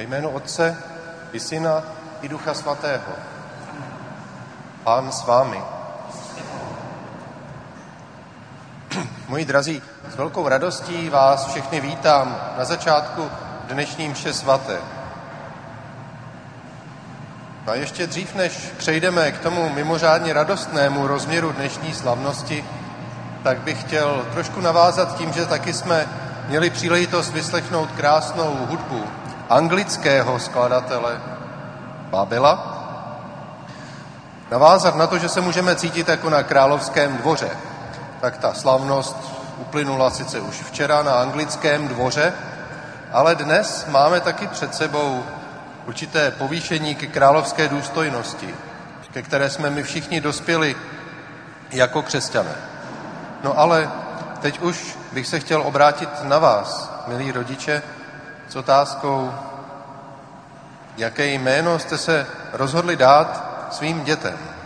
jménu Otce i Syna i Ducha Svatého. Pán s vámi. Moji drazí, s velkou radostí vás všechny vítám na začátku dnešní mše svaté. A ještě dřív, než přejdeme k tomu mimořádně radostnému rozměru dnešní slavnosti, tak bych chtěl trošku navázat tím, že taky jsme měli příležitost vyslechnout krásnou hudbu anglického skladatele Babela. Navázat na to, že se můžeme cítit jako na královském dvoře. Tak ta slavnost uplynula sice už včera na anglickém dvoře, ale dnes máme taky před sebou určité povýšení ke královské důstojnosti, ke které jsme my všichni dospěli jako křesťané. No ale teď už bych se chtěl obrátit na vás, milí rodiče, s otázkou, jaké jméno jste se rozhodli dát svým dětem.